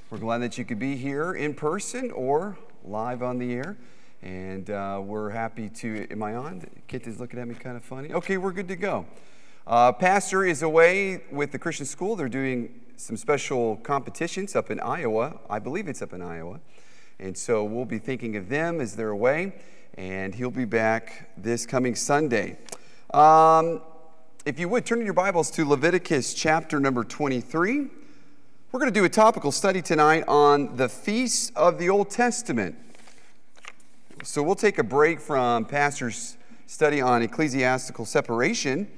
We're glad that you could be here in person or live on the air. And we're happy to, am I on? Kit is looking at me kind of funny. Okay, we're good to go. Pastor is away with the Christian school. They're doing some special competitions up in Iowa. I believe it's up in Iowa. And so we'll be thinking of them as they're away. And he'll be back this coming Sunday. If you would, turn in your Bibles to Leviticus chapter number 23. We're going to do a topical study tonight on the feasts of the Old Testament. So we'll take a break from Pastor's study on ecclesiastical separation.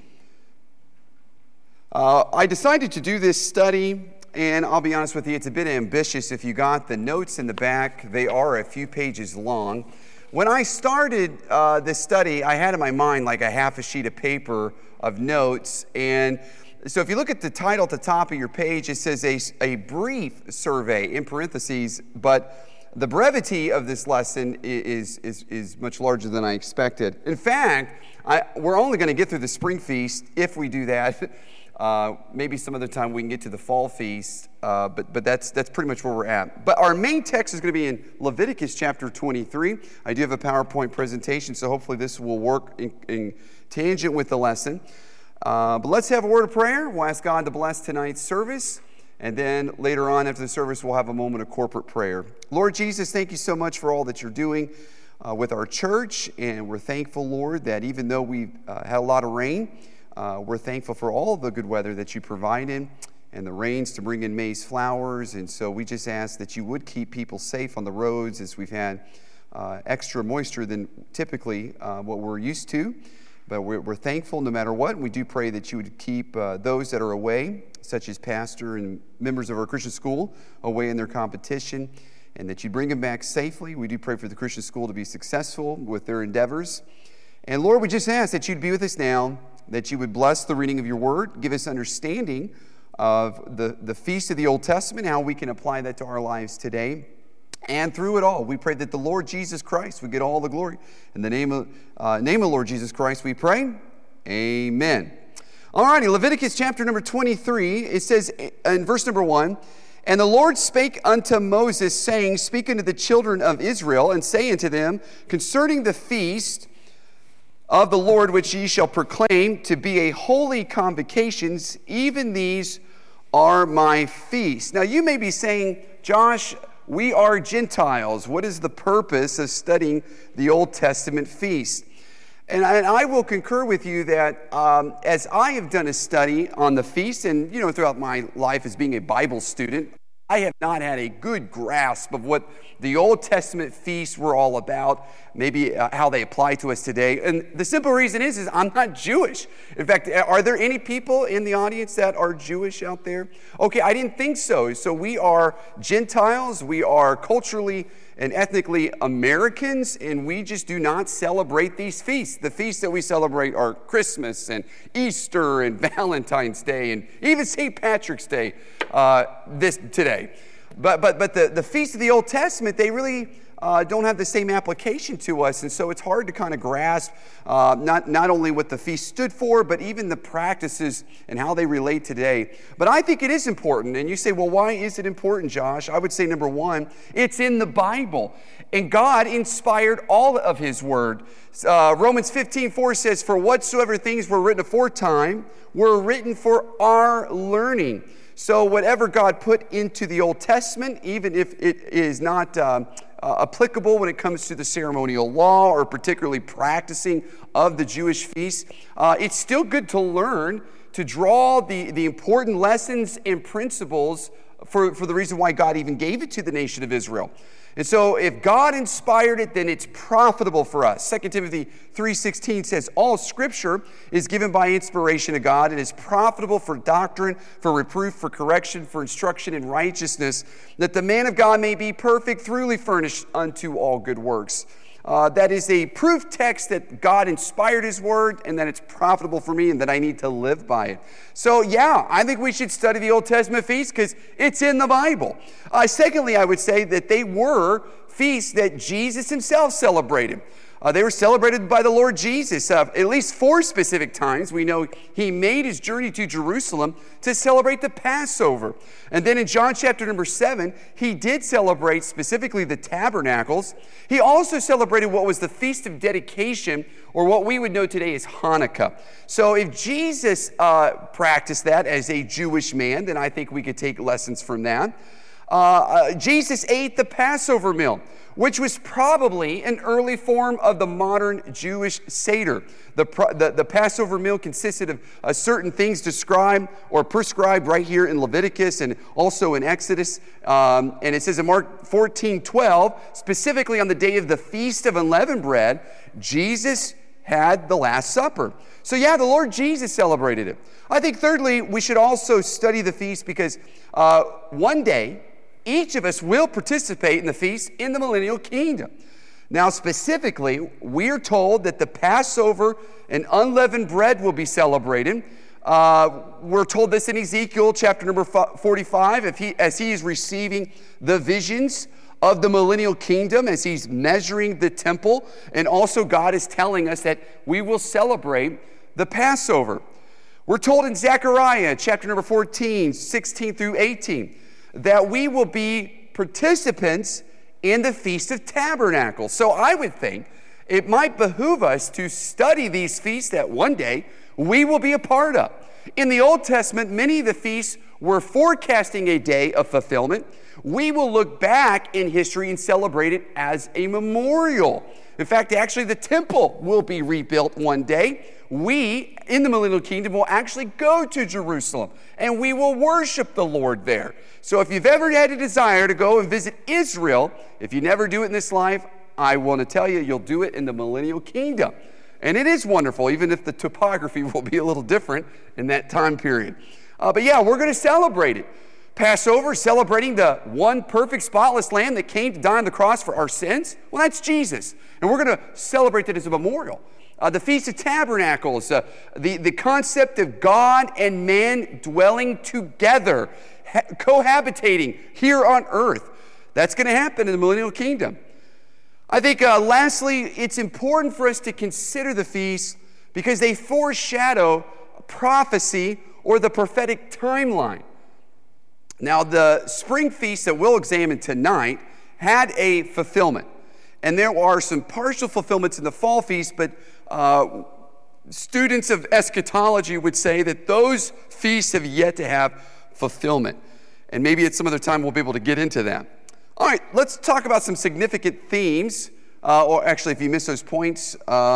I decided to do this study, and I'll be honest with you, it's a bit ambitious. If you got the notes in the back, they are a few pages long. When I started this study, I had in my mind like a half a sheet of paper of notes, and so if you look at the title at the top of your page, it says a brief survey in parentheses, but the brevity of this lesson is much larger than I expected. In fact, we're only going to get through the spring feast if we do that. Maybe some other time we can get to the fall feast, but that's pretty much where we're at. But our main text is going to be in Leviticus chapter 23. I do have a PowerPoint presentation, so hopefully this will work in tangent with the lesson. But let's have a word of prayer. We'll ask God to bless tonight's service. And then later on after the service, we'll have a moment of corporate prayer. Lord Jesus, thank you so much for all that you're doing with our church. And we're thankful, Lord, that even though we've had a lot of rain, we're thankful for all the good weather that you provided and the rains to bring in maize flowers. And so we just ask that you would keep people safe on the roads as we've had extra moisture than typically what we're used to. But we're thankful no matter what. We do pray that you would keep those that are away, such as pastor and members of our Christian school, away in their competition, and that you bring them back safely. We do pray for the Christian school to be successful with their endeavors. And Lord, we just ask that you'd be with us now, that you would bless the reading of your word, give us understanding of the feast of the Old Testament, how we can apply that to our lives today. And through it all, we pray that the Lord Jesus Christ would get all the glory. In the name of Lord Jesus Christ, we pray. Amen. All righty, Leviticus chapter number 23, it says in verse number 1, "And the Lord spake unto Moses, saying, Speak unto the children of Israel, and say unto them, Concerning the feast of the Lord which ye shall proclaim to be a holy convocations, even these are my feasts." Now you may be saying, Josh, we are Gentiles. What is the purpose of studying the Old Testament feast? And I will concur with you that as I have done a study on the feast, and throughout my life as being a Bible student, I have not had a good grasp of what the Old Testament feasts were all about, maybe how they apply to us today. And the simple reason is I'm not Jewish. In fact, are there any people in the audience that are Jewish out there? Okay, I didn't think so. So we are Gentiles, we are culturally and ethnically Americans, and we just do not celebrate these feasts. The feasts that we celebrate are Christmas and Easter and Valentine's Day and even St. Patrick's Day today. But the feasts of the Old Testament, they really don't have the same application to us, and so it's hard to kind of grasp not only what the feast stood for, but even the practices and how they relate today. But I think it is important, and you say, well, why is it important, Josh? I would say, number one, it's in the Bible, and God inspired all of His Word. Romans 15:4 says, "For whatsoever things were written aforetime were written for our learning." So whatever God put into the Old Testament, even if it is not applicable when it comes to the ceremonial law or particularly practicing of the Jewish feasts, it's still good to learn, to draw the important lessons and principles for the reason why God even gave it to the nation of Israel. And so if God inspired it, then it's profitable for us. 2 Timothy 3:16 says, "All Scripture is given by inspiration of God and is profitable for doctrine, for reproof, for correction, for instruction in righteousness, that the man of God may be perfect, thoroughly furnished unto all good works." That is a proof text that God inspired His Word and that it's profitable for me and that I need to live by it. So yeah, I think we should study the Old Testament feast because it's in the Bible. Secondly, I would say that they were feasts that Jesus Himself celebrated. They were celebrated by the Lord Jesus at least 4 specific times. We know he made his journey to Jerusalem to celebrate the Passover. And then in John chapter number 7, he did celebrate specifically the tabernacles. He also celebrated what was the Feast of Dedication, or what we would know today as Hanukkah. So if Jesus practiced that as a Jewish man, then I think we could take lessons from that. Jesus ate the Passover meal, which was probably an early form of the modern Jewish Seder. The Passover meal consisted of certain things described or prescribed right here in Leviticus and also in Exodus. And it says in Mark 14:12, specifically on the day of the Feast of Unleavened Bread, Jesus had the Last Supper. So yeah, the Lord Jesus celebrated it. I think thirdly, we should also study the feast because one day, each of us will participate in the feast in the millennial kingdom. Now, specifically, we're told that the Passover and unleavened bread will be celebrated. We're told this in Ezekiel chapter number 45, as he is receiving the visions of the millennial kingdom, as he's measuring the temple. And also God is telling us that we will celebrate the Passover. We're told in Zechariah chapter number 14, 16 through 18, that we will be participants in the Feast of Tabernacles. So I would think it might behoove us to study these feasts that one day we will be a part of. In the Old Testament, many of the feasts were forecasting a day of fulfillment. We will look back in history and celebrate it as a memorial. In fact, actually, the temple will be rebuilt one day. We, in the millennial kingdom, will actually go to Jerusalem and we will worship the Lord there. So if you've ever had a desire to go and visit Israel, if you never do it in this life, I want to tell you, you'll do it in the millennial kingdom. And it is wonderful, even if the topography will be a little different in that time period. But yeah, we're going to celebrate it. Passover, celebrating the one perfect, spotless lamb that came to die on the cross for our sins. Well, that's Jesus. And we're going to celebrate that as a memorial. The Feast of Tabernacles, the concept of God and man dwelling together, cohabitating here on earth. That's going to happen in the millennial kingdom. I think lastly, it's important for us to consider the feasts because they foreshadow prophecy or the prophetic timeline. Now, the spring feast that we'll examine tonight had a fulfillment. And there are some partial fulfillments in the fall feast, but students of eschatology would say that those feasts have yet to have fulfillment. And maybe at some other time we'll be able to get into that. All right, let's talk about some significant themes. Or actually, if you miss those points,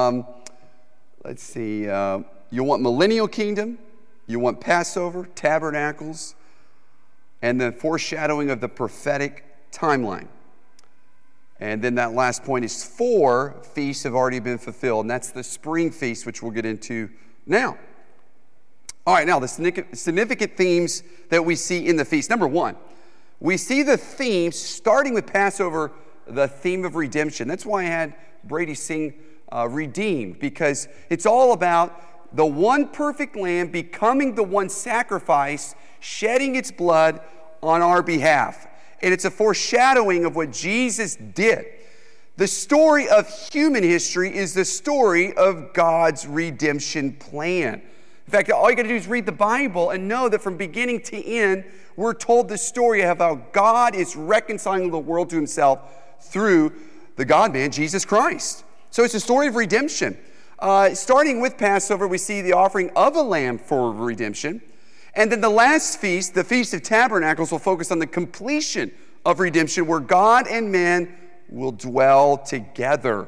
let's see. You want millennial kingdom, you want Passover, tabernacles, and the foreshadowing of the prophetic timeline. And then that last point is 4 feasts have already been fulfilled, and that's the spring feast, which we'll get into now. All right, now the significant themes that we see in the feast. Number 1, we see the theme, starting with Passover, the theme of redemption. That's why I had Brady sing Redeemed, because it's all about the one perfect lamb becoming the one sacrifice, shedding its blood on our behalf. And it's a foreshadowing of what Jesus did. The story of human history is the story of God's redemption plan. In fact, all you got to do is read the Bible and know that from beginning to end, we're told the story of how God is reconciling the world to himself through the God-man, Jesus Christ. So it's a story of redemption. Starting with Passover, we see the offering of a lamb for redemption. And then the last feast, the Feast of Tabernacles, will focus on the completion of redemption, where God and man will dwell together,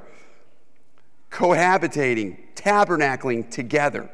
cohabitating, tabernacling together.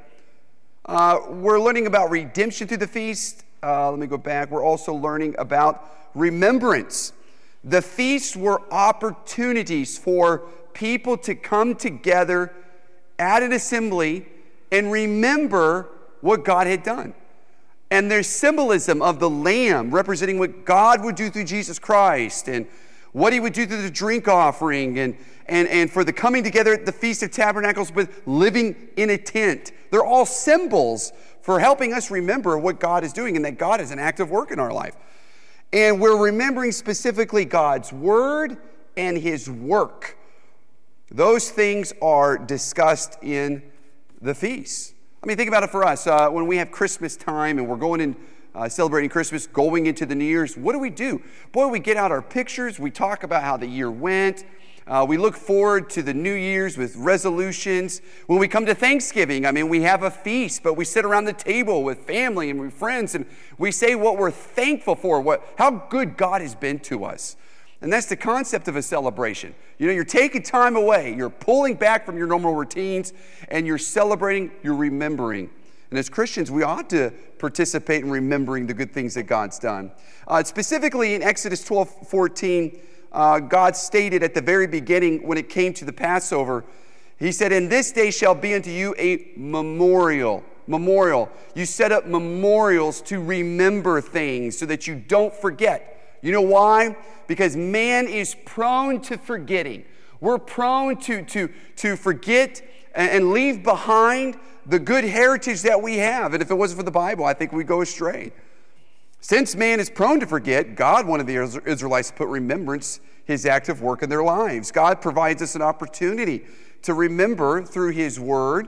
We're learning about redemption through the feast. Let me go back. We're also learning about remembrance. The feasts were opportunities for people to come together at an assembly and remember what God had done. And there's symbolism of the lamb representing what God would do through Jesus Christ and what he would do through the drink offering and for the coming together at the Feast of Tabernacles with living in a tent. They're all symbols for helping us remember what God is doing and that God is an active work in our life. And we're remembering specifically God's word and his work. Those things are discussed in the feast. I mean, think about it for us. When we have Christmas time and we're going in celebrating Christmas, going into the New Year's, what do? Boy, we get out our pictures. We talk about how the year went. We look forward to the New Year's with resolutions. When we come to Thanksgiving, I mean, we have a feast, but we sit around the table with family and with friends, and we say what we're thankful for, how good God has been to us. And that's the concept of a celebration. You know, you're taking time away. You're pulling back from your normal routines, and you're celebrating, you're remembering. And as Christians, we ought to participate in remembering the good things that God's done. Specifically in Exodus 12:14, God stated at the very beginning when it came to the Passover, he said, "And this day shall be unto you a memorial." Memorial. You set up memorials to remember things so that you don't forget. You know why? Because man is prone to forgetting. We're prone to forget and leave behind the good heritage that we have. And if it wasn't for the Bible, I think we'd go astray. Since man is prone to forget, God wanted the Israelites to put remembrance, his active work in their lives. God provides us an opportunity to remember through his word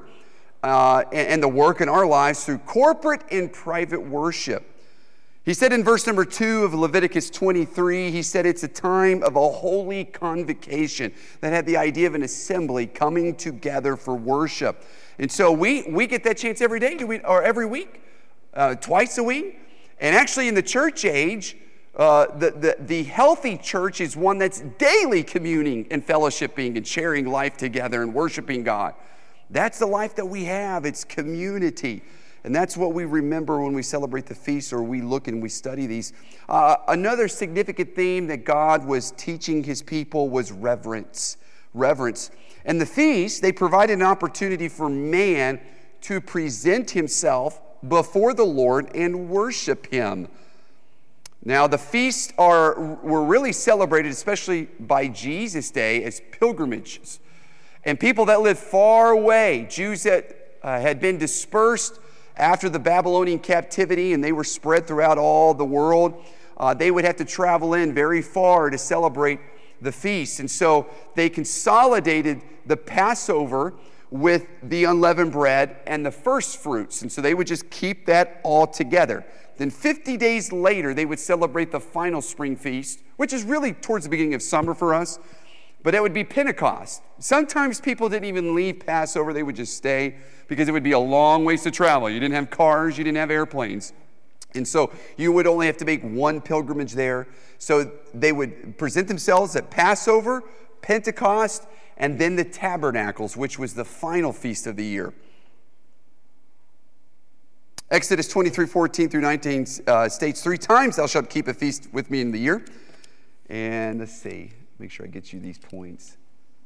and the work in our lives through corporate and private worship. He said in verse number 2 of Leviticus 23, he said it's a time of a holy convocation that had the idea of an assembly coming together for worship. And so we get that chance every day, or every week, twice a week. And actually in the church age, the healthy church is one that's daily communing and fellowshipping and sharing life together and worshiping God. That's the life that we have. It's community. And that's what we remember when we celebrate the feast or we look and we study these. Another significant theme that God was teaching his people was reverence. Reverence. And the feast, they provided an opportunity for man to present himself before the Lord and worship him. Now, the feasts were really celebrated, especially by Jesus' day, as pilgrimages. And people that lived far away, Jews that had been dispersed after the Babylonian captivity, and they were spread throughout all the world, they would have to travel in very far to celebrate the feast. And so they consolidated the Passover with the unleavened bread and the first fruits. And so they would just keep that all together. Then 50 days later, they would celebrate the final spring feast, which is really towards the beginning of summer for us. But it would be Pentecost. Sometimes people didn't even leave Passover. They would just stay because it would be a long ways to travel. You didn't have cars. You didn't have airplanes. And so you would only have to make one pilgrimage there. So they would present themselves at Passover, Pentecost, and then the Tabernacles, which was the final feast of the year. Exodus 23:14 through 19 states, 3 times thou shalt keep a feast with me in the year. And let's see, make sure I get you these points.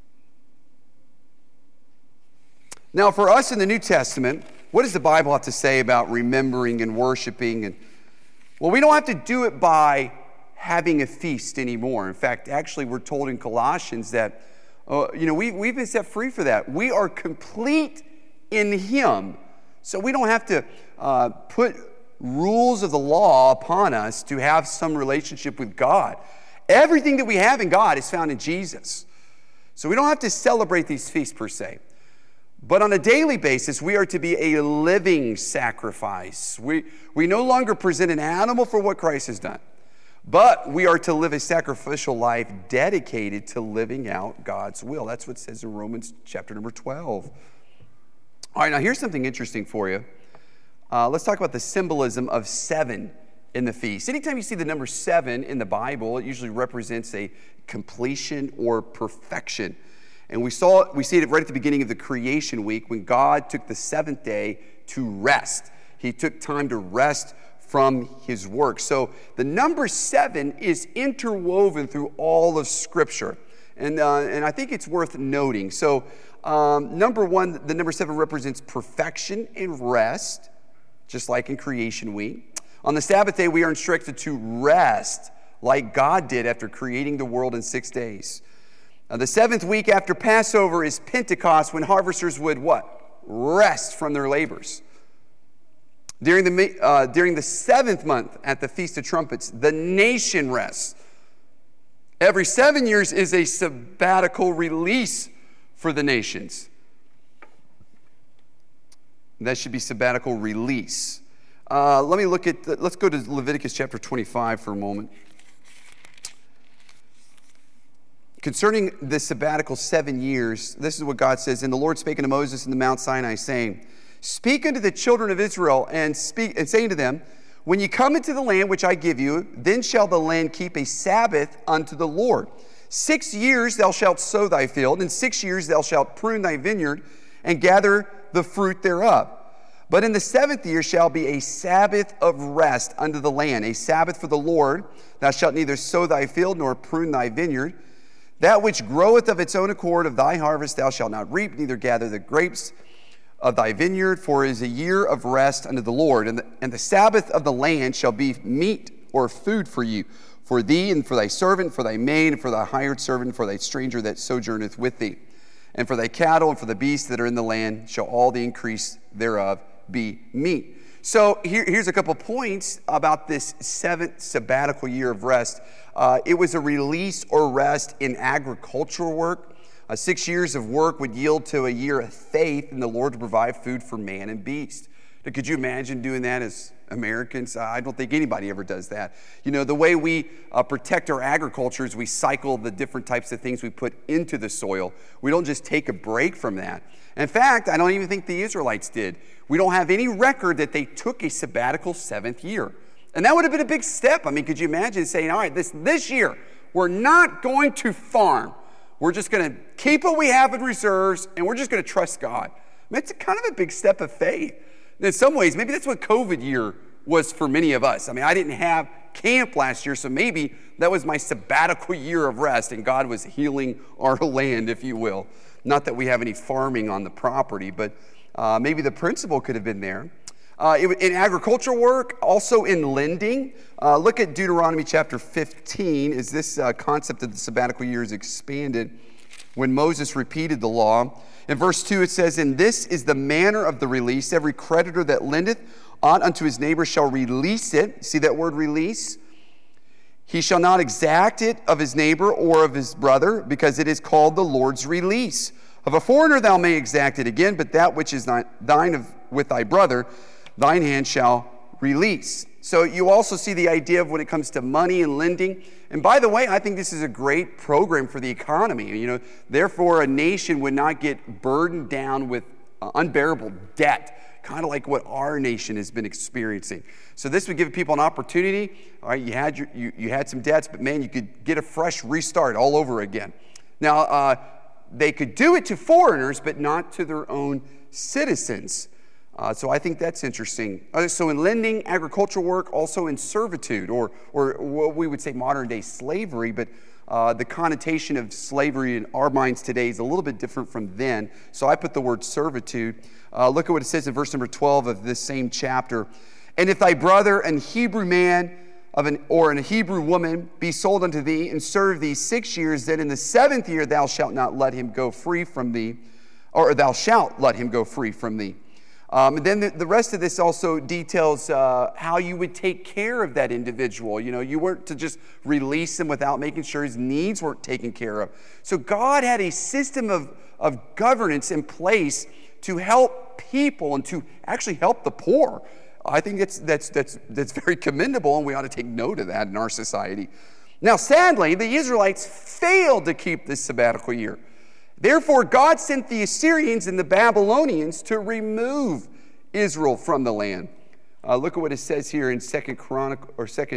Now, for us in the New Testament, what does the Bible have to say about remembering and worshiping? Well, we don't have to do it by having a feast anymore. In fact, actually, we're told in Colossians that we've been set free for that. We are complete in him. So we don't have to put rules of the law upon us to have some relationship with God. Everything that we have in God is found in Jesus. So we don't have to celebrate these feasts per se. But on a daily basis, we are to be a living sacrifice. We no longer present an animal for what Christ has done. But we are to live a sacrificial life dedicated to living out God's will. That's what it says in Romans chapter number 12. All right, now here's something interesting for you. Let's talk about the symbolism of 7 in the feast. Anytime you see the number 7 in the Bible, it usually represents a completion or perfection. And we see it right at the beginning of the creation week when God took the 7th day to rest. He took time to rest from his work. So the number 7 is interwoven through all of Scripture. And I think it's worth noting. So number 1, the number 7 represents perfection and rest, just like in creation week. On the Sabbath day, we are instructed to rest like God did after creating the world in 6 days. The 7th week after Passover is Pentecost, when harvesters would what? Rest from their labors. During the 7th month at the Feast of Trumpets, the nation rests. Every 7 years is a sabbatical release for the nations. That should be sabbatical release. Let's go to Leviticus chapter 25 for a moment. Concerning the sabbatical 7 years, this is what God says. And the Lord spake unto Moses in the Mount Sinai, saying, Speak unto the children of Israel, and saying to them, When ye come into the land which I give you, then shall the land keep a Sabbath unto the Lord. 6 years thou shalt sow thy field, and 6 years thou shalt prune thy vineyard, and gather the fruit thereof. But in the 7th year shall be a Sabbath of rest unto the land, a Sabbath for the Lord. Thou shalt neither sow thy field nor prune thy vineyard. That which groweth of its own accord of thy harvest thou shalt not reap, neither gather the grapes of thy vineyard, for it is a year of rest unto the Lord. And the Sabbath of the land shall be meat or food for you, for thee and for thy servant, for thy maid, and for thy hired servant, for thy stranger that sojourneth with thee. And for thy cattle and for the beasts that are in the land shall all the increase thereof be meat. So here's a couple points about this 7th sabbatical year of rest. It was a release or rest in agricultural work. 6 years of work would yield to a year of faith in the Lord to provide food for man and beast. Now, could you imagine doing that as Americans? I don't think anybody ever does that. You know, the way we protect our agriculture is we cycle the different types of things we put into the soil. We don't just take a break from that. In fact, I don't even think the Israelites did. We don't have any record that they took a sabbatical 7th year. And that would have been a big step. I mean, could you imagine saying, all right, this year, we're not going to farm. We're just going to keep what we have in reserves, and we're just going to trust God. I mean, it's kind of a big step of faith. In some ways, maybe that's what COVID year was for many of us. I mean, I didn't have camp last year, so maybe that was my sabbatical year of rest, and God was healing our land, if you will. Not that we have any farming on the property, but maybe the principle could have been there. In agricultural work, also in lending. Look at Deuteronomy chapter 15, as this concept of the sabbatical year is expanded when Moses repeated the law. In verse 2 it says, And this is the manner of the release. Every creditor that lendeth aught unto his neighbor shall release it. See that word release? He shall not exact it of his neighbor or of his brother, because it is called the Lord's release. Of a foreigner thou may exact it again, but that which is not thine with thy brother, thine hand shall release. So you also see the idea of when it comes to money and lending. And by the way, I think this is a great program for the economy. You know, therefore, a nation would not get burdened down with unbearable debt, kind of like what our nation has been experiencing. So this would give people an opportunity. All right, you had some debts, but man, you could get a fresh restart all over again. Now, they could do it to foreigners, but not to their own citizens. So I think that's interesting. So in lending, agricultural work, also in servitude, or what we would say modern day slavery, but the connotation of slavery in our minds today is a little bit different from then. So I put the word servitude. Look at what it says in verse number 12 of this same chapter. And if thy brother, an Hebrew man or an Hebrew woman, be sold unto thee and serve thee 6 years, then in the 7th year thou shalt not let him go free from thee, or thou shalt let him go free from thee. And then the rest of this also details how you would take care of that individual. You know, you weren't to just release him without making sure his needs weren't taken care of. So God had a system of governance in place to help people and to actually help the poor. I think that's very commendable, and we ought to take note of that in our society. Now, sadly, the Israelites failed to keep this sabbatical year. Therefore, God sent the Assyrians and the Babylonians to remove Israel from the land. Look at what it says here in 2 Chronicles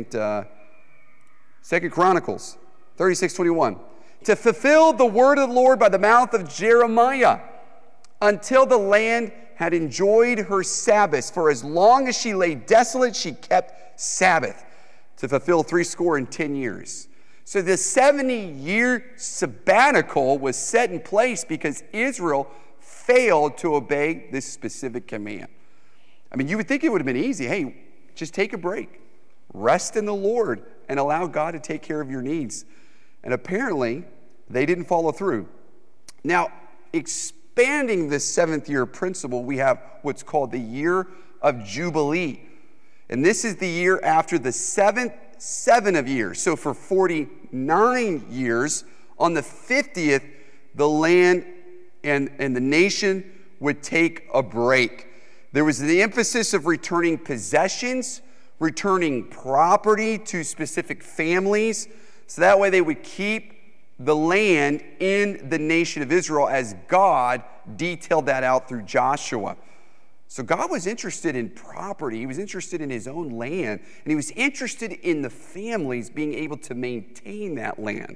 36:21. To fulfill the word of the Lord by the mouth of Jeremiah, until the land had enjoyed her Sabbaths. For as long as she lay desolate, she kept Sabbath, to fulfill 70 years. So the 70-year sabbatical was set in place because Israel failed to obey this specific command. I mean, you would think it would have been easy. Hey, just take a break, rest in the Lord, and allow God to take care of your needs. And apparently, they didn't follow through. Now, expanding this 7th year principle, we have what's called the year of Jubilee. And this is the year after the 7 of years. So for 49 years, on the 50th, the land and the nation would take a break. There was the emphasis of returning possessions, returning property to specific families, so that way they would keep the land in the nation of Israel as God detailed that out through Joshua. So God was interested in property. He was interested in his own land, and he was interested in the families being able to maintain that land.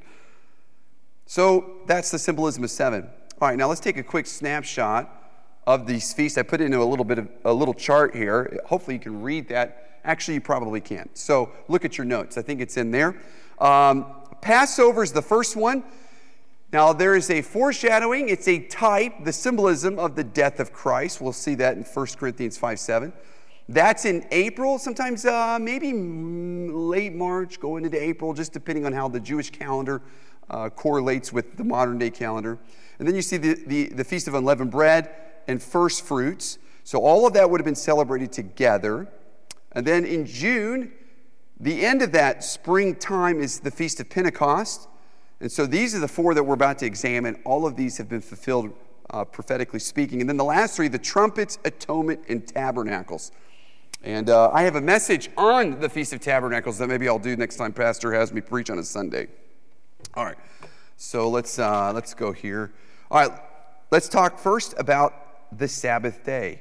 So that's the symbolism of 7. All right, now let's take a quick snapshot of these feasts. I put it into a little chart here. Hopefully you can read that. Actually, you probably can't. So look at your notes. I think it's in there. Passover is the first one. Now, there is a foreshadowing. It's a type, the symbolism of the death of Christ. We'll see that in 1 Corinthians 5:7. That's in April, sometimes maybe late March, going into April, just depending on how the Jewish calendar correlates with the modern day calendar. And then you see the Feast of Unleavened Bread and First Fruits. So all of that would have been celebrated together. And then in June, the end of that springtime is the Feast of Pentecost. And so these are the 4 that we're about to examine. All of these have been fulfilled prophetically speaking. And then the last 3, the trumpets, atonement, and tabernacles. And I have a message on the Feast of Tabernacles that maybe I'll do next time Pastor has me preach on a Sunday. All right, so let's go here. All right, let's talk first about the Sabbath day.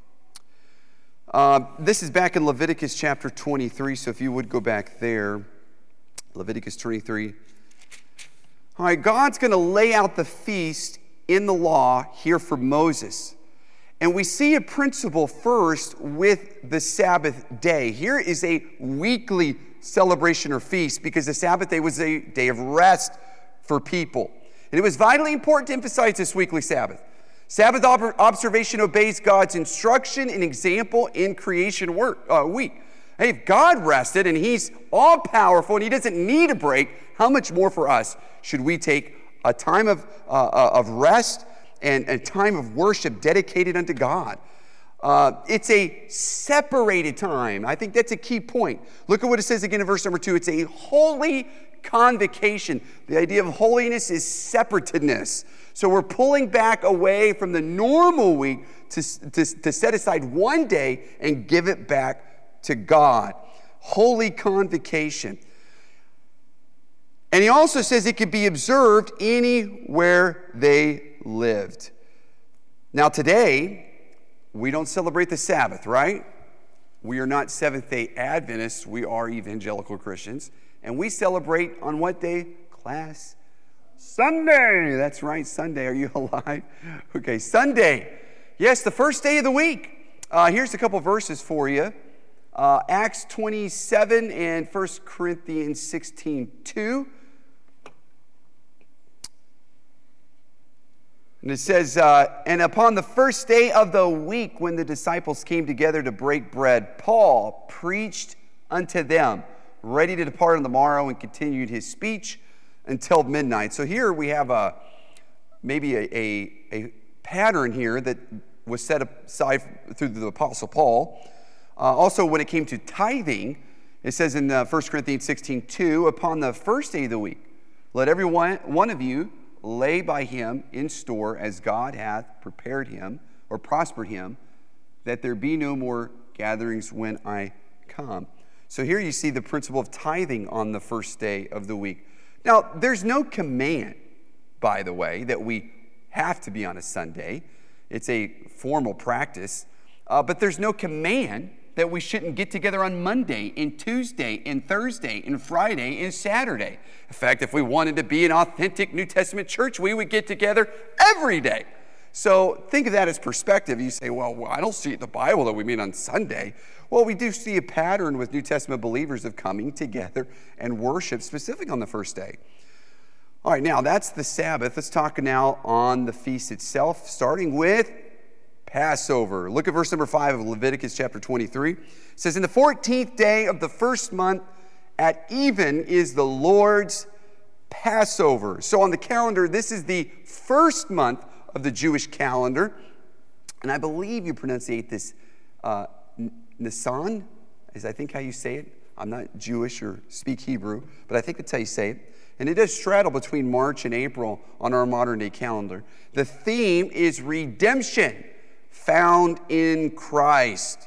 This is back in Leviticus chapter 23, so if you would go back there, Leviticus 23. All right, God's going to lay out the feast in the law here for Moses. And we see a principle first with the Sabbath day. Here is a weekly celebration or feast because the Sabbath day was a day of rest for people. And it was vitally important to emphasize this weekly Sabbath. Sabbath observation obeys God's instruction and example in creation week. Hey, if God rested and he's all-powerful and he doesn't need a break, how much more for us should we take a time of rest and a time of worship dedicated unto God? It's a separated time. I think that's a key point. Look at what it says again in verse number 2. It's a holy convocation. The idea of holiness is separatedness. So we're pulling back away from the normal week to set aside one day and give it back to God. Holy convocation. And he also says it could be observed anywhere they lived. Now today, we don't celebrate the Sabbath, right? We are not Seventh-day Adventists. We are evangelical Christians. And we celebrate on what day? Class? Sunday. That's right, Sunday. Are you alive? Okay, Sunday. Yes, the first day of the week. Here's a couple verses for you. Acts 27 and 1 Corinthians 16:2. And it says, and upon the first day of the week, when the disciples came together to break bread, Paul preached unto them, ready to depart on the morrow, and continued his speech until midnight. So here we have maybe a pattern here that was set aside through the Apostle Paul. Also, when it came to tithing, it says in 1 Corinthians 16:2, upon the first day of the week, let every one of you lay by him in store as God hath prepared him or prospered him, that there be no more gatherings when I come. So here you see the principle of tithing on the first day of the week. Now, there's no command, by the way, that we have to be on a Sunday. It's a formal practice. But there's no command that we shouldn't get together on Monday and Tuesday and Thursday and Friday and Saturday. In fact, if we wanted to be an authentic New Testament church, we would get together every day. So think of that as perspective. You say, well, I don't see it in the Bible that we meet on Sunday. Well, we do see a pattern with New Testament believers of coming together and worship specific on the first day. All right, now that's the Sabbath. Let's talk now on the feast itself, starting with Passover. Look at verse number 5 of Leviticus chapter 23. It says, in the 14th day of the first month at even is the Lord's Passover. So on the calendar, this is the first month of the Jewish calendar. And I believe you pronunciate this Nisan, is I think how you say it. I'm not Jewish or speak Hebrew, but I think that's how you say it. And it does straddle between March and April on our modern day calendar. The theme is redemption found in Christ.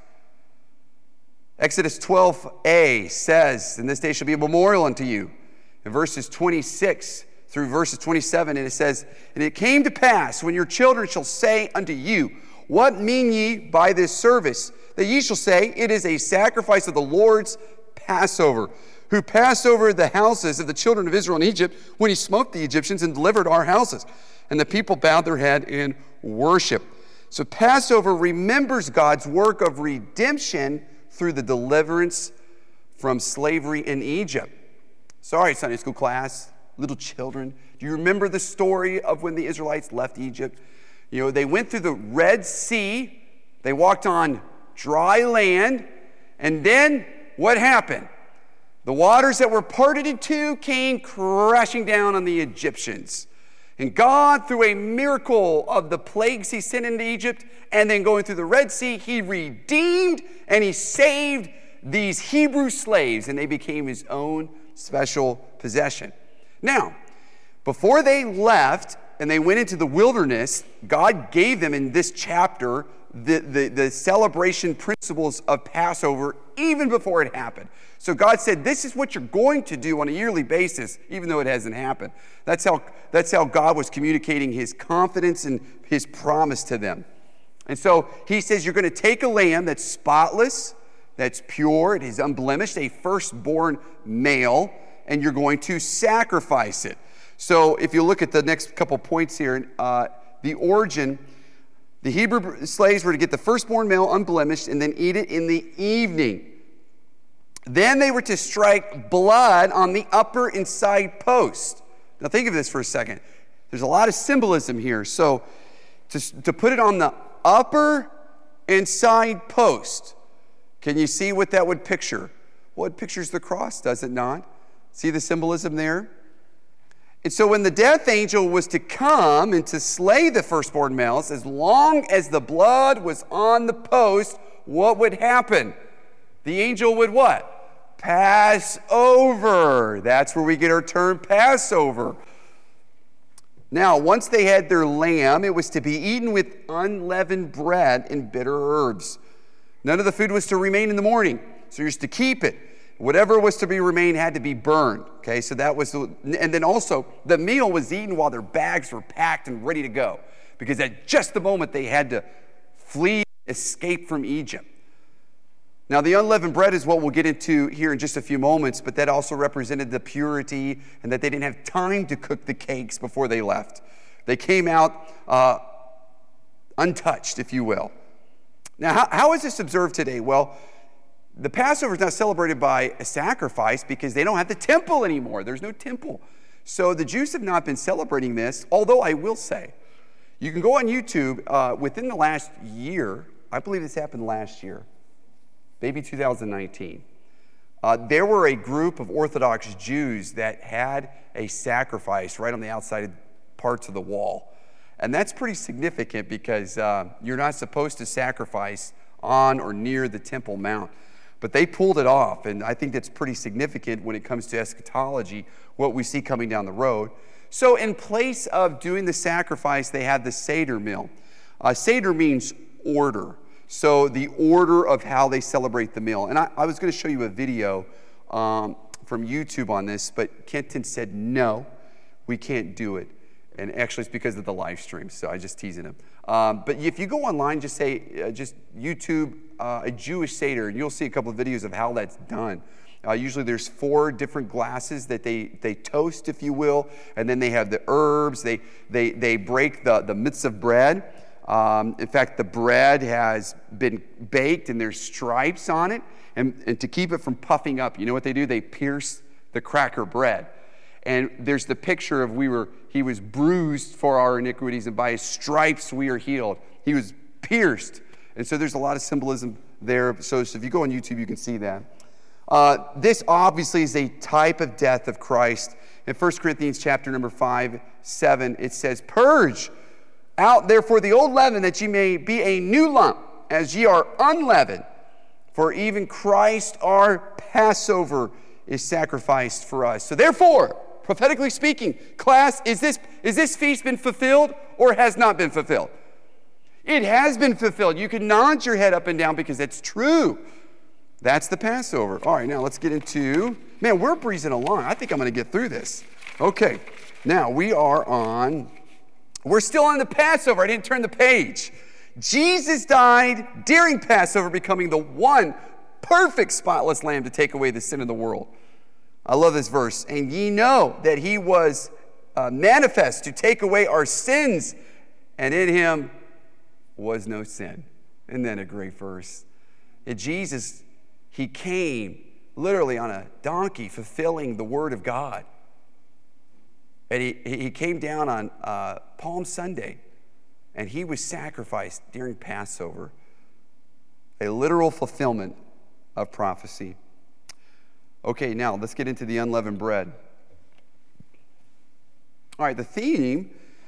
Exodus 12a says, "And this day shall be a memorial unto you." In verses 26 through verses 27, and it says, "And it came to pass, when your children shall say unto you, What mean ye by this service? That ye shall say, It is a sacrifice of the Lord's Passover, who passed over the houses of the children of Israel in Egypt, when he smote the Egyptians and delivered our houses." And the people bowed their head in worship. So Passover remembers God's work of redemption through the deliverance from slavery in Egypt. Sorry, Sunday school class, little children. Do you remember the story of when the Israelites left Egypt? You know, they went through the Red Sea, they walked on dry land, and then what happened? The waters that were parted in two came crashing down on the Egyptians. And God, through a miracle of the plagues he sent into Egypt, and then going through the Red Sea, he redeemed and he saved these Hebrew slaves, and they became his own special possession. Now, before they left and they went into the wilderness, God gave them in this chapter the celebration principles of Passover even before it happened. So God said, this is what you're going to do on a yearly basis, even though it hasn't happened. That's how God was communicating his confidence and his promise to them. And so he says, you're going to take a lamb that's spotless, that's pure, it is unblemished, a firstborn male, and you're going to sacrifice it. So if you look at the next couple points here, the origin, the Hebrew slaves were to get the firstborn male unblemished and then eat it in the evening. Then they were to strike blood on the upper and side post. Now think of this for a second. There's a lot of symbolism here. So to put it on the upper and side post, can you see what that would picture? Well, it pictures the cross, does it not? See the symbolism there? And so when the death angel was to come and to slay the firstborn males, as long as the blood was on the post, what would happen? The angel would what? Pass over. That's where we get our term Passover. Now, once they had their lamb, it was to be eaten with unleavened bread and bitter herbs. None of the food was to remain in the morning, so you're to keep it. Whatever was to be remain had to be burned. Okay, so that was, and then also the meal was eaten while their bags were packed and ready to go, because at just the moment they had to flee, escape from Egypt. Now, the unleavened bread is what we'll get into here in just a few moments, but that also represented the purity and that they didn't have time to cook the cakes before they left. They came out untouched, if you will. Now, how is this observed today? Well, the Passover is not celebrated by a sacrifice because they don't have the temple anymore. There's no temple. So the Jews have not been celebrating this, although I will say, you can go on YouTube within the last year, I believe this happened last year, maybe 2019. There were a group of Orthodox Jews that had a sacrifice right on the outside parts of the wall. And that's pretty significant because you're not supposed to sacrifice on or near the Temple Mount. But they pulled it off, and I think that's pretty significant when it comes to eschatology, what we see coming down the road. So in place of doing the sacrifice, they had the Seder meal. Seder means order. So the order of how they celebrate the meal. And I was going to show you a video from YouTube on this, but Kenton said, no, we can't do it. And actually it's because of the live stream, so I just teasing him. But if you go online, just say, just YouTube a Jewish Seder, and you'll see a couple of videos of how that's done. Usually there's 4 different glasses that they toast, if you will, and then they have the herbs. They break the mitzvah bread. In fact, the bread has been baked and there's stripes on it. And to keep it from puffing up, you know what they do? They pierce the cracker bread. And there's the picture of he was bruised for our iniquities, and by his stripes we are healed. He was pierced. And so there's a lot of symbolism there. So if you go on YouTube, you can see that. This obviously is a type of death of Christ. In 1 Corinthians chapter number 5:7, it says, "Purge out therefore the old leaven, that ye may be a new lump, as ye are unleavened. For even Christ our Passover is sacrificed for us." So therefore, prophetically speaking, class, is this feast been fulfilled or has not been fulfilled? It has been fulfilled. You can nod your head up and down because it's true. That's the Passover. All right, now let's get into, man, we're breezing along. I think I'm going to get through this. Okay, now we're still on the Passover. I didn't turn the page. Jesus died during Passover, becoming the one perfect spotless lamb to take away the sin of the world. I love this verse. And ye know that he was manifest to take away our sins, and in him was no sin. Isn't that a great verse? And Jesus, he came literally on a donkey fulfilling the word of God. And he came down on Palm Sunday, and he was sacrificed during Passover, a literal fulfillment of prophecy. Okay, now let's get into the unleavened bread. All right, the theme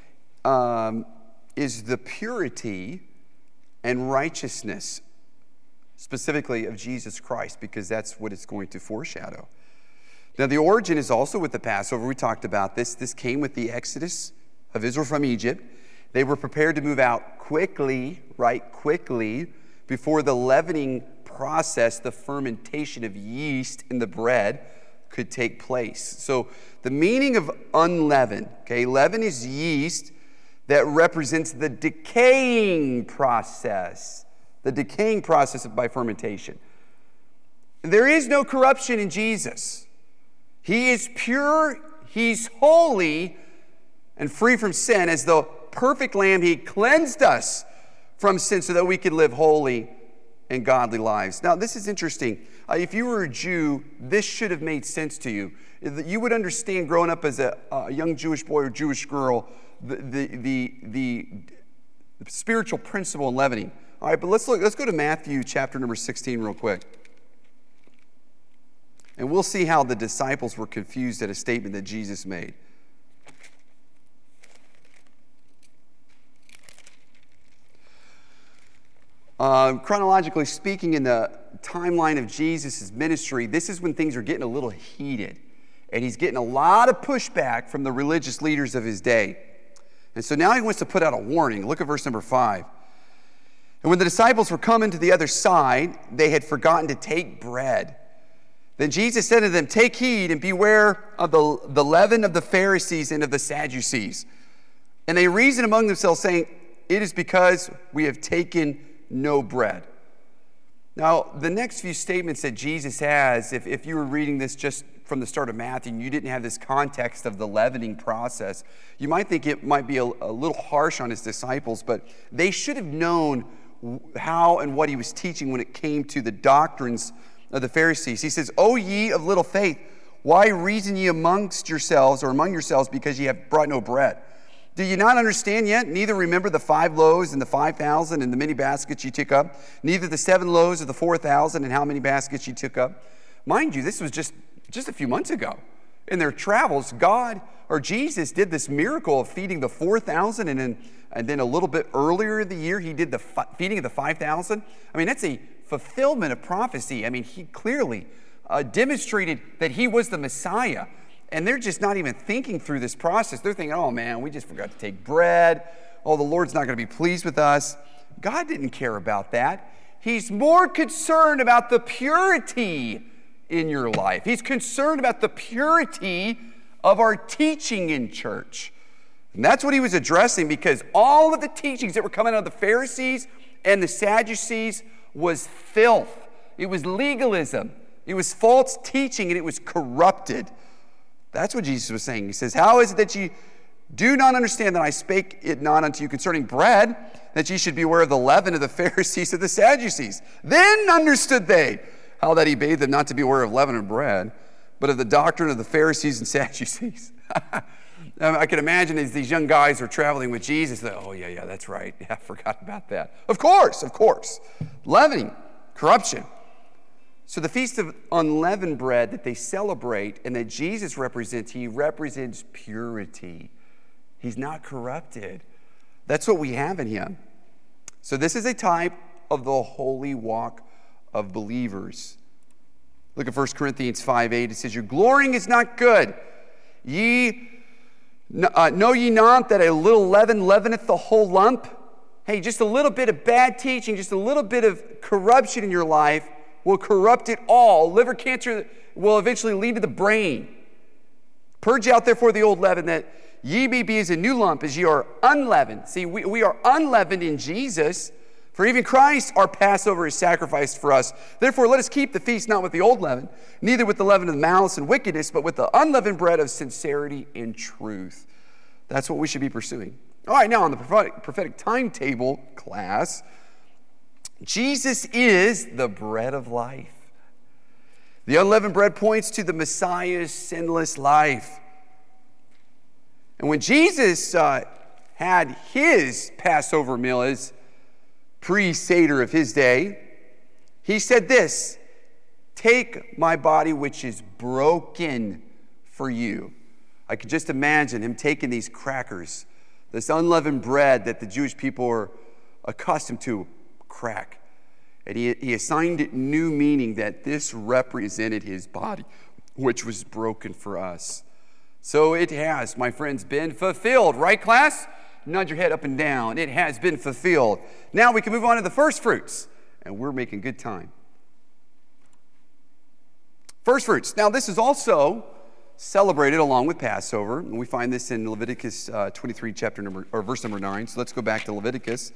is the purity and righteousness, specifically of Jesus Christ, because that's what it's going to foreshadow. Now, the origin is also with the Passover. We talked about this. This came with the exodus of Israel from Egypt. They were prepared to move out quickly, before the leavening process, the fermentation of yeast in the bread, could take place. So the meaning of unleavened, okay, leaven is yeast that represents the decaying process by fermentation. There is no corruption in Jesus. He is pure, he's holy, and free from sin. As the perfect lamb, he cleansed us from sin so that we could live holy and godly lives. Now, this is interesting. If you were a Jew, this should have made sense to you. You would understand growing up as a young Jewish boy or Jewish girl, the spiritual principle in leavening. All right, but let's go to Matthew chapter number 16 real quick. And we'll see how the disciples were confused at a statement that Jesus made. Chronologically speaking, in the timeline of Jesus' ministry, this is when things are getting a little heated. And he's getting a lot of pushback from the religious leaders of his day. And so now he wants to put out a warning. Look at verse number 5. And when the disciples were coming to the other side, they had forgotten to take bread. Then Jesus said to them, take heed and beware of the leaven of the Pharisees and of the Sadducees. And they reasoned among themselves, saying, it is because we have taken no bread. Now, the next few statements that Jesus has, if you were reading this just from the start of Matthew and you didn't have this context of the leavening process, you might think it might be a little harsh on his disciples, but they should have known how and what he was teaching when it came to the doctrines of the Pharisees. He says, O ye of little faith, why reason ye among yourselves because ye have brought no bread? Do you not understand yet? Neither remember the 5 loaves and the 5,000 and the many baskets you took up, neither the 7 loaves of the 4,000 and how many baskets you took up. Mind you, this was just a few months ago. In their travels, Jesus did this miracle of feeding the 4,000, and then a little bit earlier in the year, he did the feeding of the 5,000. I mean, that's a fulfillment of prophecy. I mean, he clearly demonstrated that he was the Messiah. And they're just not even thinking through this process. They're thinking, oh man, we just forgot to take bread. Oh, the Lord's not going to be pleased with us. God didn't care about that. He's more concerned about the purity in your life. He's concerned about the purity of our teaching in church. And that's what he was addressing, because all of the teachings that were coming out of the Pharisees and the Sadducees was filth. It was legalism. It was false teaching, and it was corrupted. That's what Jesus was saying. He says, how is it that ye do not understand that I spake it not unto you concerning bread, that ye should be aware of the leaven of the Pharisees and the Sadducees? Then understood they how that he bade them not to be aware of leaven and bread, but of the doctrine of the Pharisees and Sadducees. I can imagine as these young guys are traveling with Jesus, oh yeah, that's right. Yeah, I forgot about that. Of course. Leavening, corruption. So the Feast of Unleavened Bread that they celebrate and that Jesus represents, he represents purity. He's not corrupted. That's what we have in him. So this is a type of the holy walk of believers. Look at 1 Corinthians 5:8. It says, your glorying is not good. Know ye not that a little leaven leaveneth the whole lump? Hey, just a little bit of bad teaching, just a little bit of corruption in your life will corrupt it all. Liver cancer will eventually lead to the brain. Purge out therefore the old leaven, that ye may be as a new lump, as ye are unleavened. See, we are unleavened in Jesus. For even Christ, our Passover, is sacrificed for us. Therefore, let us keep the feast not with the old leaven, neither with the leaven of malice and wickedness, but with the unleavened bread of sincerity and truth. That's what we should be pursuing. All right, now on the prophetic timetable class, Jesus is the bread of life. The unleavened bread points to the Messiah's sinless life. And when Jesus had his Passover meal, his pre-Seder of his day, he said this, "Take my body which is broken for you." I could just imagine him taking these crackers, this unleavened bread that the Jewish people were accustomed to crack. And he assigned it new meaning, that this represented his body, which was broken for us. So it has, my friends, been fulfilled. Right, class? Nod your head up and down. It has been fulfilled. Now we can move on to the first fruits, and we're making good time. First fruits. Now this is also celebrated along with Passover, and we find this in Leviticus 23, verse number 9. So let's go back to Leviticus.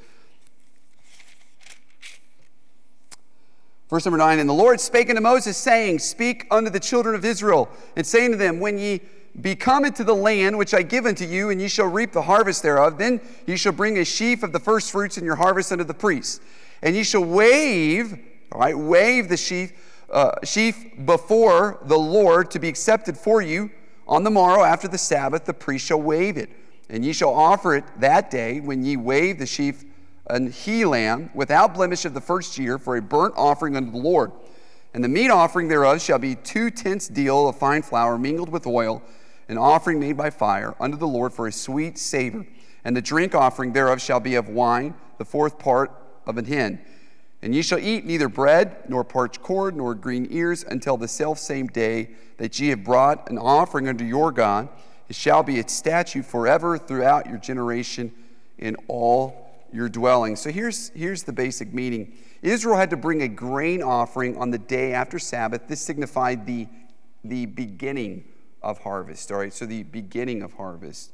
Verse number 9, "And the Lord spake unto Moses, saying, Speak unto the children of Israel, and say unto them, When ye be come into the land which I give unto you, and ye shall reap the harvest thereof, then ye shall bring a sheaf of the first fruits in your harvest unto the priests. And ye shall wave the sheaf before the Lord to be accepted for you. On the morrow after the Sabbath, the priest shall wave it. And ye shall offer it that day, when ye wave the sheaf, an he lamb, without blemish of the first year, for a burnt offering unto the Lord. And the meat offering thereof shall be 2 tenths deal of fine flour mingled with oil, an offering made by fire unto the Lord for a sweet savor. And the drink offering thereof shall be of wine, the 4th part of an hin. And ye shall eat neither bread, nor parched cord, nor green ears, until the selfsame day that ye have brought an offering unto your God. It shall be its statute forever throughout your generation in all your dwelling." So here's the basic meaning. Israel had to bring a grain offering on the day after Sabbath. This signified the beginning of harvest. All right, so the beginning of harvest.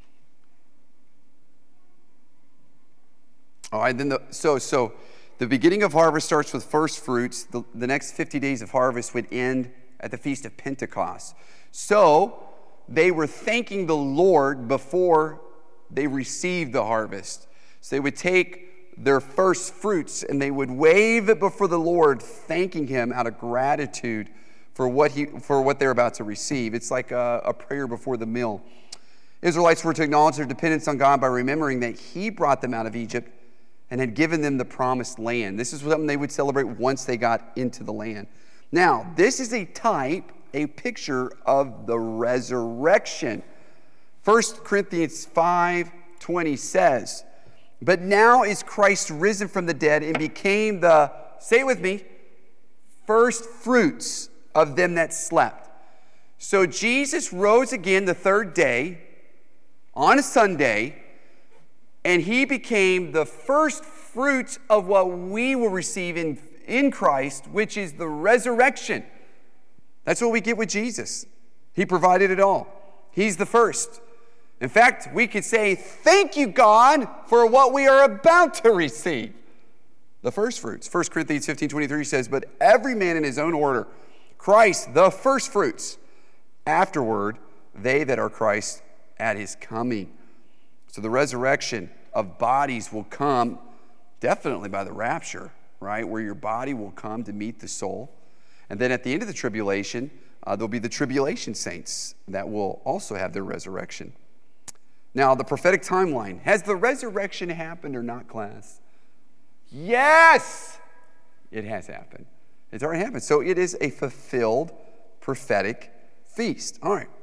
All right, then so the beginning of harvest starts with first fruits. The next 50 days of harvest would end at the Feast of Pentecost. So they were thanking the Lord before they received the harvest. So they would take their first fruits and they would wave it before the Lord, thanking him out of gratitude for what they're about to receive. It's like a prayer before the meal. Israelites were to acknowledge their dependence on God by remembering that he brought them out of Egypt and had given them the promised land. This is something they would celebrate once they got into the land. Now, this is a picture of the resurrection. 1 Corinthians 5:20 says, "But now is Christ risen from the dead and became the," say it with me, "first fruits of them that slept." So Jesus rose again the 3rd day on a Sunday, and he became the first fruits of what we will receive in Christ, which is the resurrection. That's what we get with Jesus. He provided it all. He's the first. In fact, we could say, thank you, God, for what we are about to receive. The first fruits. 1 Corinthians 15:23 says, "But every man in his own order, Christ the first fruits, afterward they that are Christ at his coming." So the resurrection of bodies will come definitely by the rapture, right? Where your body will come to meet the soul. And then at the end of the tribulation, there'll be the tribulation saints that will also have their resurrection. Now, the prophetic timeline. Has the resurrection happened or not, class? Yes! It has happened. It's already happened. So it is a fulfilled prophetic feast. All right.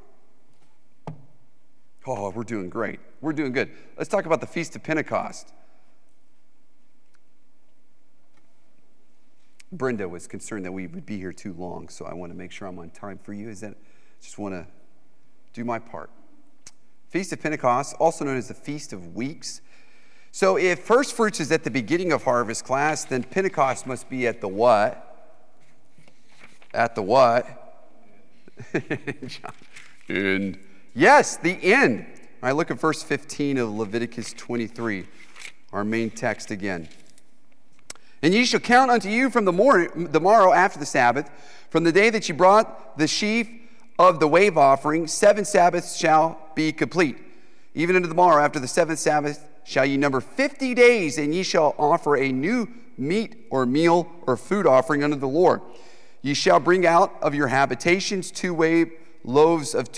Oh, we're doing great. We're doing good. Let's talk about the Feast of Pentecost. Brenda was concerned that we would be here too long, so I want to make sure I'm on time for you. Just want to do my part. Feast of Pentecost, also known as the Feast of Weeks. So if first fruits is at the beginning of harvest class, then Pentecost must be at the what? At the what? And yes, the end. All right, look at verse 15 of Leviticus 23, our main text again. And ye shall count unto you from the morrow after the Sabbath, from the day that ye brought the sheaf of the wave offering, 7 Sabbaths shall be complete. Even unto the morrow after the 7th Sabbath shall ye number 50 days, and ye shall offer a new meat or meal or food offering unto the Lord. Ye shall bring out of your habitations 2 wave loaves of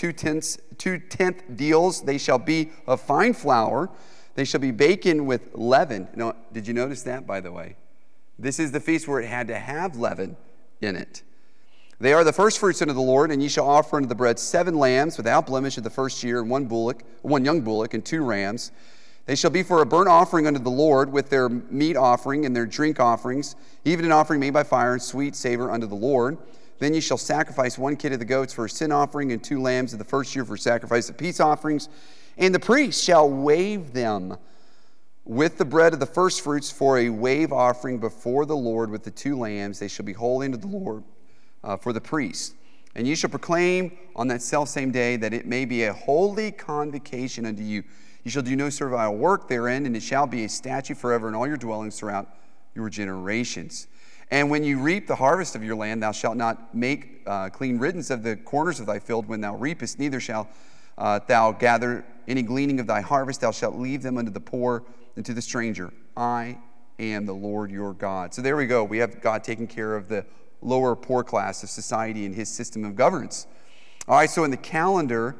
2/10 deals. They shall be of fine flour. They shall be baken with leaven. Now, did you notice that, by the way? This is the feast where it had to have leaven in it. They are the first fruits unto the Lord, and ye shall offer unto the bread 7 lambs without blemish of the first year, and 1 young bullock, and 2 rams. They shall be for a burnt offering unto the Lord, with their meat offering and their drink offerings, even an offering made by fire and sweet savor unto the Lord. Then ye shall sacrifice 1 kid of the goats for a sin offering, and 2 lambs of the first year for sacrifice of peace offerings. And the priest shall wave them with the bread of the first fruits for a wave offering before the Lord with the 2 lambs. They shall be holy unto the Lord for the priest. And ye shall proclaim on that selfsame day that it may be a holy convocation unto you. You shall do no servile work therein, and it shall be a statute forever in all your dwellings throughout your generations. And when you reap the harvest of your land, thou shalt not make clean riddance of the corners of thy field when thou reapest, neither shalt thou gather any gleaning of thy harvest. Thou shalt leave them unto the poor and to the stranger. I am the Lord your God. So there we go. We have God taking care of the lower poor class of society and his system of governance. All right, so in the calendar,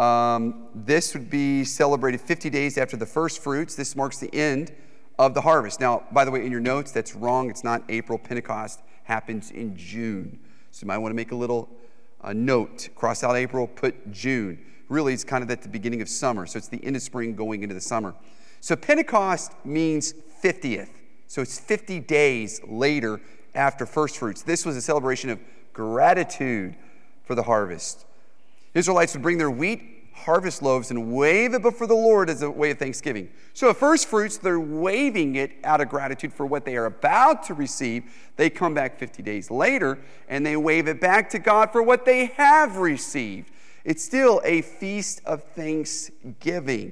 this would be celebrated 50 days after the first fruits. This marks the end of the harvest. Now, by the way, in your notes, that's wrong. It's not April. Pentecost happens in June. So you might want to make a little note. Cross out April, put June. Really, it's kind of at the beginning of summer. So it's the end of spring going into the summer. So Pentecost means 50th. So it's 50 days later after first fruits. This was a celebration of gratitude for the harvest. Israelites would bring their wheat harvest loaves and wave it before the Lord as a way of thanksgiving. So at first fruits, they're waving it out of gratitude for what they are about to receive. They come back 50 days later and they wave it back to God for what they have received. It's still a feast of thanksgiving.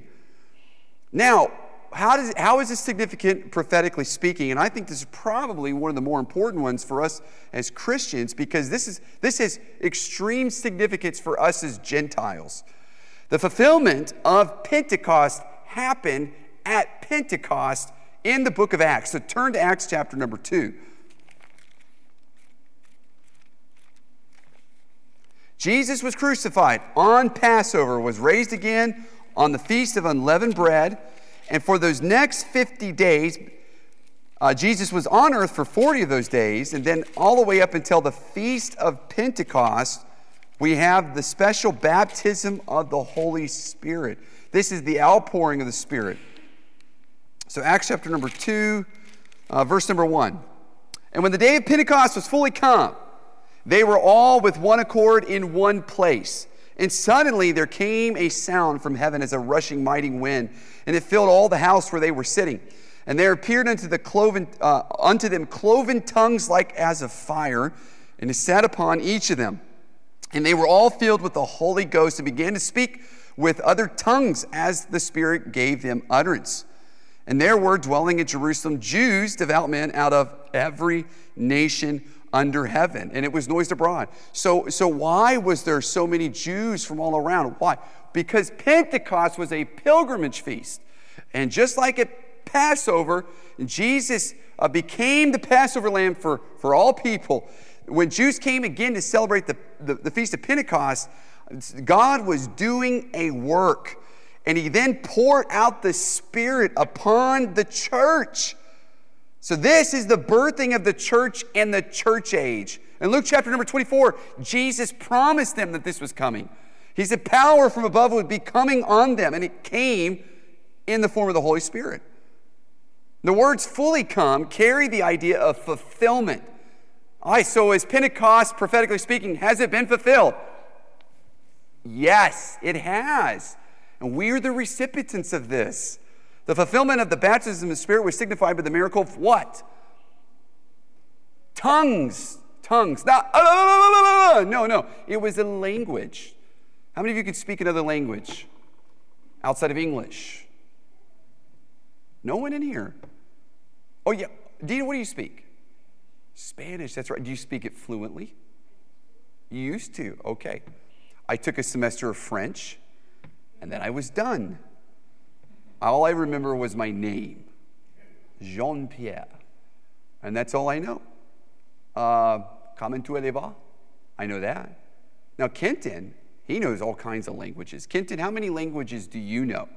Now, how is this significant prophetically speaking? And I think this is probably one of the more important ones for us as Christians, because this has extreme significance for us as Gentiles. The fulfillment of Pentecost happened at Pentecost in the book of Acts. So turn to Acts chapter number 2. Jesus was crucified on Passover, was raised again on the Feast of Unleavened Bread. And for those next 50 days, Jesus was on earth for 40 of those days. And then all the way up until the Feast of Pentecost, we have the special baptism of the Holy Spirit. This is the outpouring of the Spirit. So Acts chapter number 2, verse number 1. And when the day of Pentecost was fully come, they were all with one accord in one place. And suddenly there came a sound from heaven as a rushing mighty wind, and it filled all the house where they were sitting. And there appeared unto them cloven tongues like as of fire, and it sat upon each of them. And they were all filled with the Holy Ghost and began to speak with other tongues as the Spirit gave them utterance. And there were dwelling at Jerusalem Jews, devout men, out of every nation under heaven. And it was noised abroad. So why was there so many Jews from all around? Why? Because Pentecost was a pilgrimage feast. And just like at Passover, Jesus became the Passover lamb for all people. When Jews came again to celebrate the Feast of Pentecost, God was doing a work. And he then poured out the Spirit upon the church. So this is the birthing of the church and the church age. In Luke chapter number 24, Jesus promised them that this was coming. He said power from above would be coming on them, and it came in the form of the Holy Spirit. The words fully come carry the idea of fulfillment. All right, so is Pentecost, prophetically speaking, has it been fulfilled? Yes, it has. And we are the recipients of this. The fulfillment of the baptism of the Spirit was signified by the miracle of what? Tongues. Not, no. It was a language. How many of you could speak another language outside of English? No one in here. Oh, yeah. Dina, what do you speak? Spanish, that's right. Do you speak it fluently? You used to. Okay. I took a semester of French, and then I was done. All I remember was my name, Jean-Pierre. And that's all I know. Comment tu allez-va? I know that. Now, Kenton, he knows all kinds of languages. Kenton, how many languages do you know?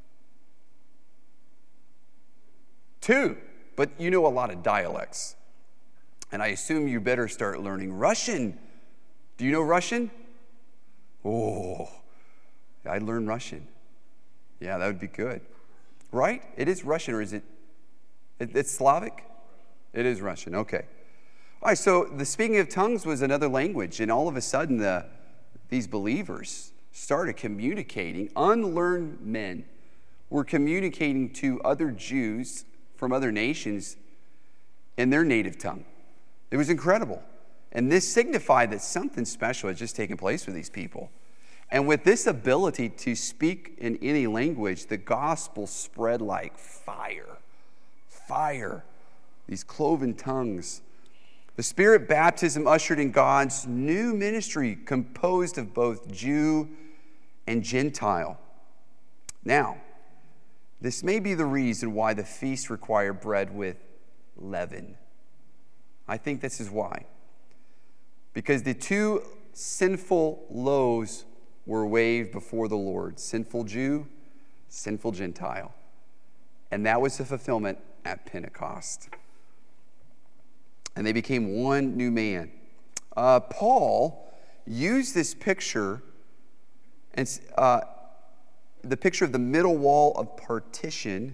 2, but you know a lot of dialects. And I assume you better start learning Russian. Do you know Russian? Oh, I'd learn Russian. Yeah, that would be good. Right? It is Russian, or is it? It's Slavic? It is Russian, okay. All right, so the speaking of tongues was another language, and all of a sudden these believers started communicating. Unlearned men were communicating to other Jews from other nations in their native tongue. It was incredible. And this signified that something special had just taken place with these people. And with this ability to speak in any language, the gospel spread like fire. Fire. These cloven tongues. The Spirit baptism ushered in God's new ministry composed of both Jew and Gentile. Now, this may be the reason why the feasts require bread with leaven. I think this is why. Because the 2 sinful loaves were waved before the Lord. Sinful Jew, sinful Gentile. And that was the fulfillment at Pentecost. And they became one new man. Paul used this picture, and the picture of the middle wall of partition.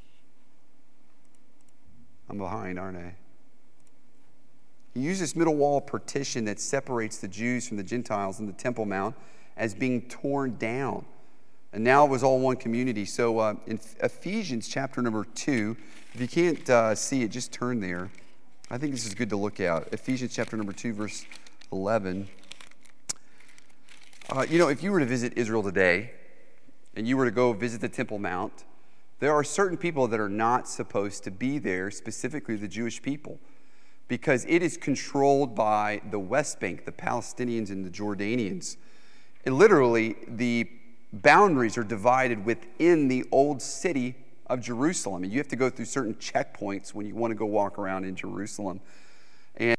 I'm behind, aren't I? He used this middle wall partition that separates the Jews from the Gentiles in the Temple Mount as being torn down. And now it was all one community. So in Ephesians chapter number 2, if you can't see it, just turn there. I think this is good to look at. Ephesians chapter number 2, verse 11. If you were to visit Israel today, and you were to go visit the Temple Mount, there are certain people that are not supposed to be there, specifically the Jewish people, because it is controlled by the West Bank, the Palestinians and the Jordanians. And literally, the boundaries are divided within the old city of Jerusalem. And you have to go through certain checkpoints when you want to go walk around in Jerusalem. And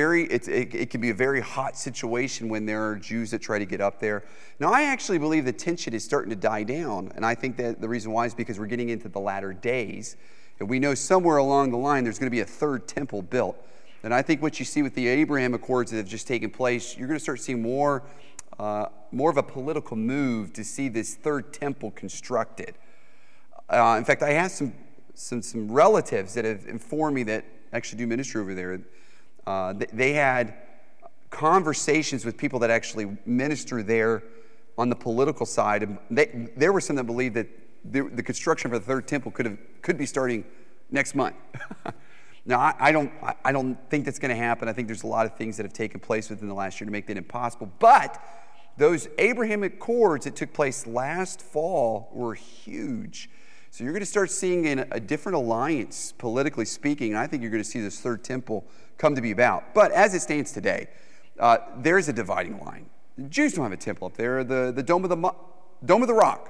it can be a very hot situation when there are Jews that try to get up there. Now, I actually believe the tension is starting to die down. And I think that the reason why is because we're getting into the latter days. And we know somewhere along the line there's going to be a 3rd temple built. And I think what you see with the Abraham Accords that have just taken place, you're going to start seeing more of a political move to see this 3rd temple constructed. In fact, I have some relatives that have informed me that actually do ministry over there. They had conversations with people that actually minister there on the political side. And there were some that believed that the construction of the 3rd temple could be starting next month. Now, I don't think that's going to happen. I think there's a lot of things that have taken place within the last year to make that impossible. But those Abrahamic Accords that took place last fall were huge. So you're going to start seeing a different alliance, politically speaking, and I think you're going to see this 3rd temple come to be about. But as it stands today, there is a dividing line. The Jews don't have a temple up there. The Dome of the Rock,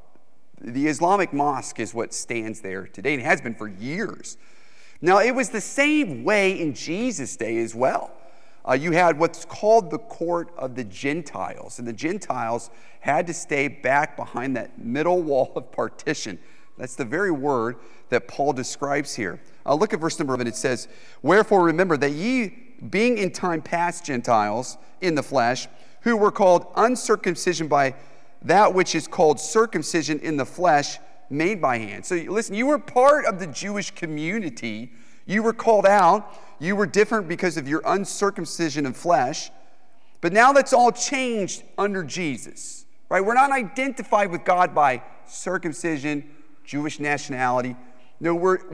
the Islamic mosque is what stands there today, and has been for years. Now, it was the same way in Jesus' day as well. You had what's called the court of the Gentiles, and the Gentiles had to stay back behind that middle wall of partition. That's the very word that Paul describes here. Look at verse number 11. It says, "Wherefore remember that ye, being in time past Gentiles in the flesh, who were called uncircumcision by that which is called circumcision in the flesh, made by hand." So listen, you were part of the Jewish community. You were called out. You were different because of your uncircumcision of flesh. But now that's all changed under Jesus, right? We're not identified with God by circumcision, Jewish nationality. No,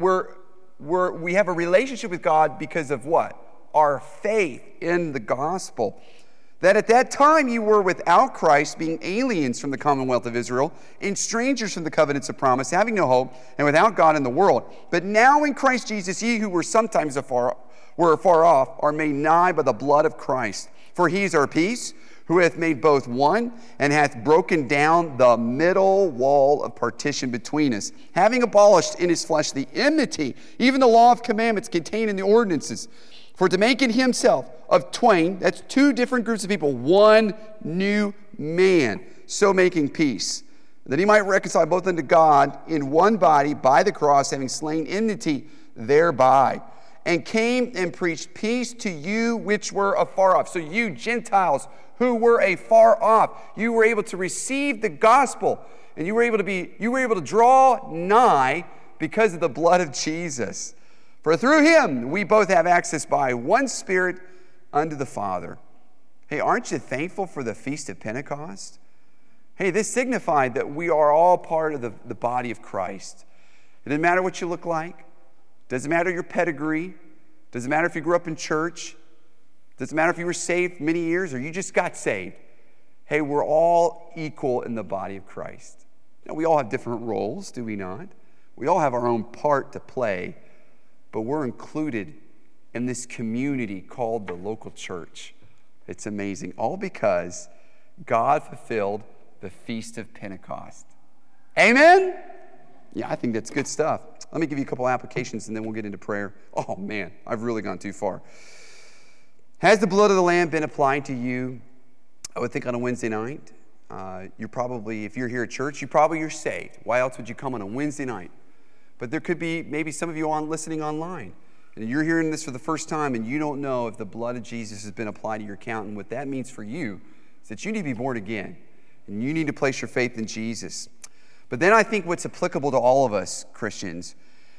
we have a relationship with God because of what? Our faith in the gospel. That at that time you were without Christ, being aliens from the commonwealth of Israel, and strangers from the covenants of promise, having no hope, and without God in the world. But now in Christ Jesus, ye who were sometimes afar off, are made nigh by the blood of Christ. For he is our peace, who hath made both one, and hath broken down the middle wall of partition between us, having abolished in his flesh the enmity, even the law of commandments contained in the ordinances, for to make in himself of twain, that's two different groups of people, one new man, so making peace, that he might reconcile both unto God in one body by the cross, having slain enmity thereby, and came and preached peace to you which were afar off. So you Gentiles who were afar off, you were able to receive the gospel, and you were able to draw nigh because of the blood of Jesus. For through him we both have access by one Spirit unto the Father. Hey, aren't you thankful for the Feast of Pentecost? Hey, this signified that we are all part of the body of Christ. It doesn't matter what you look like. Doesn't matter your pedigree. Doesn't matter if you grew up in church. Doesn't matter if you were saved many years or you just got saved. Hey, we're all equal in the body of Christ. Now, we all have different roles, do we not? We all have our own part to play, but we're included in this community called the local church. It's amazing. All because God fulfilled the Feast of Pentecost. Amen? Yeah, I think that's good stuff. Let me give you a couple applications and then we'll get into prayer. Oh man, I've really gone too far. Has the blood of the Lamb been applied to you? I would think on a Wednesday night. You're probably, if you're here at church, you're saved. Why else would you come on a Wednesday night? But there could be maybe some of you listening online, and you're hearing this for the first time, and you don't know if the blood of Jesus has been applied to your account. And what that means for you is that you need to be born again, and you need to place your faith in Jesus. But then I think what's applicable to all of us Christians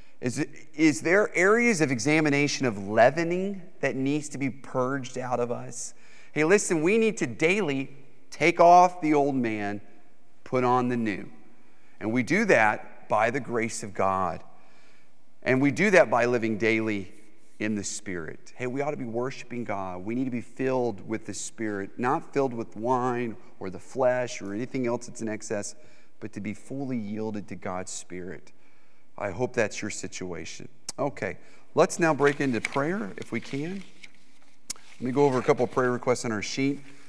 is there areas of examination of leavening that needs to be purged out of us? Hey, listen, we need to daily take off the old man, put on the new. And we do that by the grace of God. And we do that by living daily in the Spirit. Hey, we ought to be worshiping God. We need to be filled with the Spirit, not filled with wine or the flesh or anything else that's in excess, but to be fully yielded to God's Spirit. I hope that's your situation. Okay, let's now break into prayer if we can. Let me go over a couple of prayer requests on our sheet.